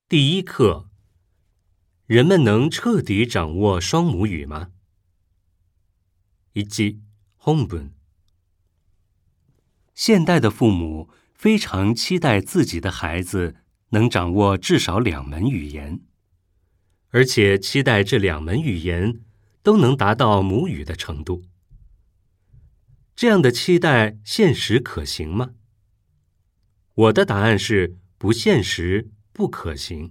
第一课，人们能彻底掌握双母语吗？1、本文。现代的父母非常期待自己的孩子能掌握至少2门语言，而且期待这2门语言都能达到母语的程度。这样的期待现实可行吗？我的答案是不现实、不可行。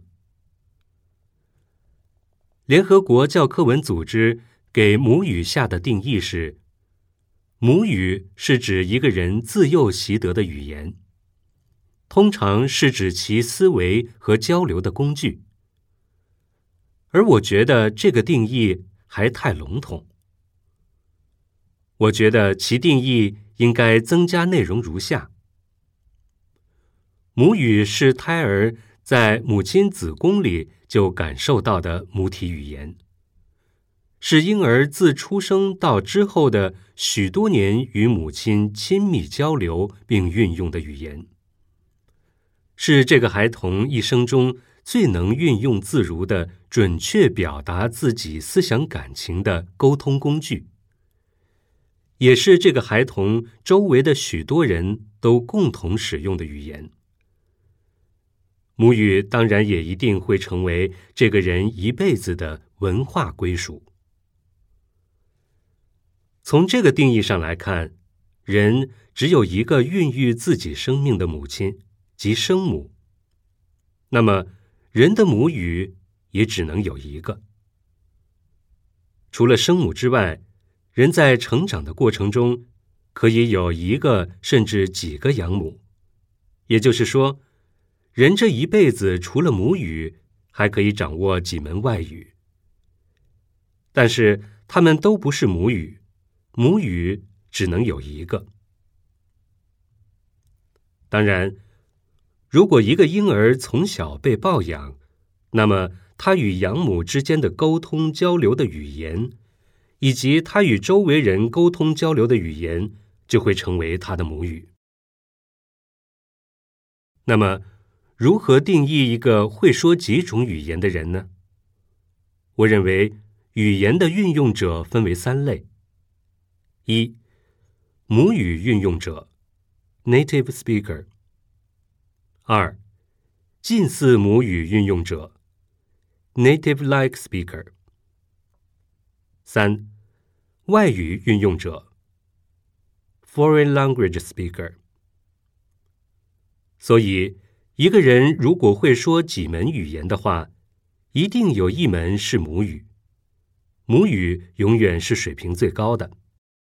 联合国教科文组织给母语下的定义是：母语是指一个人自幼习得的语言，通常是指其思维和交流的工具。而我觉得这个定义还太笼统。我觉得其定义应该增加内容如下：母语是胎儿在母亲子宫里就感受到的母体语言，是婴儿自出生到之后的许多年与母亲亲密交流并运用的语言，是这个孩童一生中最能运用自如地准确表达自己思想感情的沟通工具，也是这个孩童周围的许多人都共同使用的语言。母语当然也一定会成为这个人一辈子的文化归属。从这个定义上来看，人只有一个孕育自己生命的母亲，即生母。那么，人的母语也只能有一个。除了生母之外，人在成长的过程中，可以有一个甚至几个养母。也就是说，人这一辈子除了母语，还可以掌握几门外语。但是，它们都不是母语，母语只能有一个。当然，如果一个婴儿从小被抱养，那么他与养母之间的沟通交流的语言，以及他与周围人沟通交流的语言，就会成为他的母语。那么，如何定义一个会说几种语言的人呢？我认为语言的运用者分为3类。1、母语运用者 native speaker。 2、近似母语运用者 native-like speaker。 3、外语运用者 foreign language speaker。 所以一个人如果会说几门语言的话，一定有1门是母语，母语永远是水平最高的。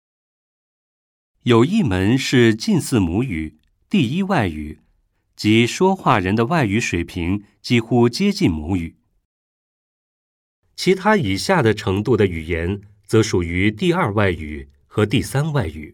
有1门是近似母语，第一外语，即说话人的外语水平几乎接近母语。其他以下的程度的语言则属于第2外语和第3外语。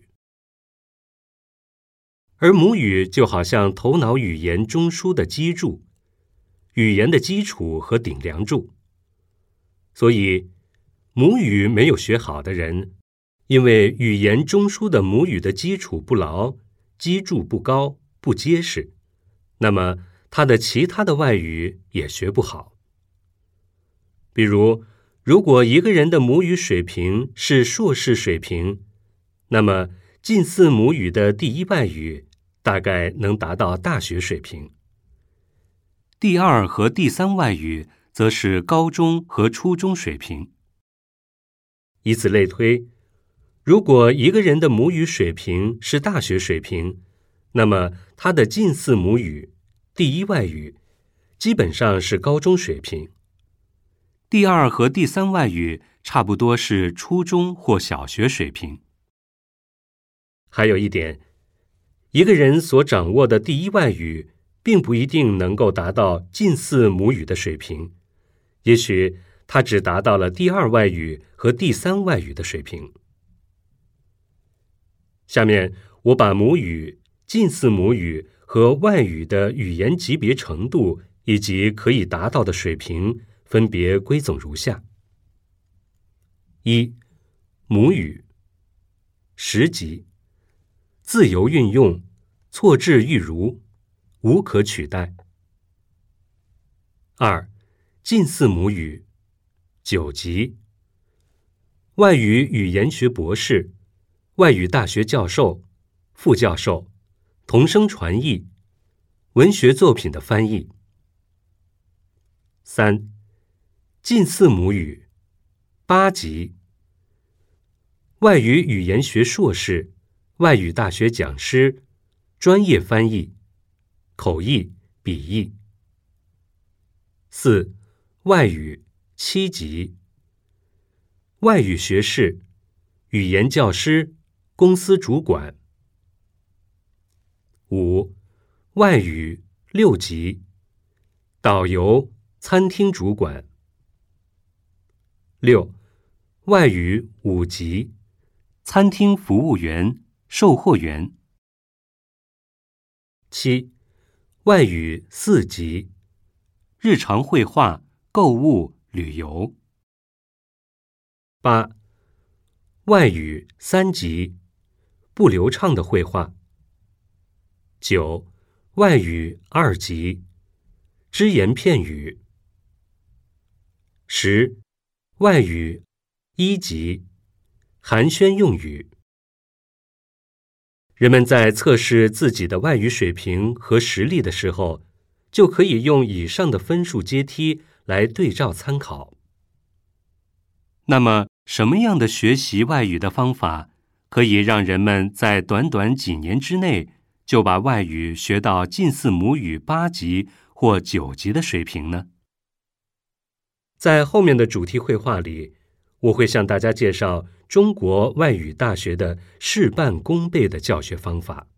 而母语就好像头脑语言中枢的基柱，语言的基础和顶梁柱。所以，母语没有学好的人，因为语言中枢的母语的基础不牢，基柱不高，不结实，那么他的其他的外语也学不好。比如，如果一个人的母语水平是硕士水平，那么近似母语的第一外语大概能达到大学水平。第2和第3外语则是高中和初中水平。以此类推，如果一个人的母语水平是大学水平，那么他的近似母语第一外语基本上是高中水平。第2和第3外语差不多是初中或小学水平。还有一点，一个人所掌握的第一外语并不一定能够达到近似母语的水平，也许他只达到了第2外语和第3外语的水平。下面我把母语、近似母语和外语的语言级别程度以及可以达到的水平分别归总如下。1、母语10级，自由运用，错置愈如，无可取代。 2. 近似母语9级，外语语言学博士、外语大学教授、副教授、同声传译、文学作品的翻译。3. 近似母语8级，外语语言学硕士、外语大学讲师、专业翻译、口译、笔译。4. 外语7级，外语学士、语言教师、公司主管。5. 外语6级，导游、餐厅主管。6. 外语5级，餐厅服务员、售货员。7. 外语4级，日常绘画、购物、旅游。8. 外语3级，不流畅的绘画。9. 外语2级，只言片语。10. 外语1级，寒暄用语。人们在测试自己的外语水平和实力的时候，就可以用以上的分数阶梯来对照参考。那么，什么样的学习外语的方法可以让人们在短短几年之内就把外语学到近似母语8级或9级的水平呢？在后面的主题绘画里，我会向大家介绍中国外语大学的事半功倍的教学方法。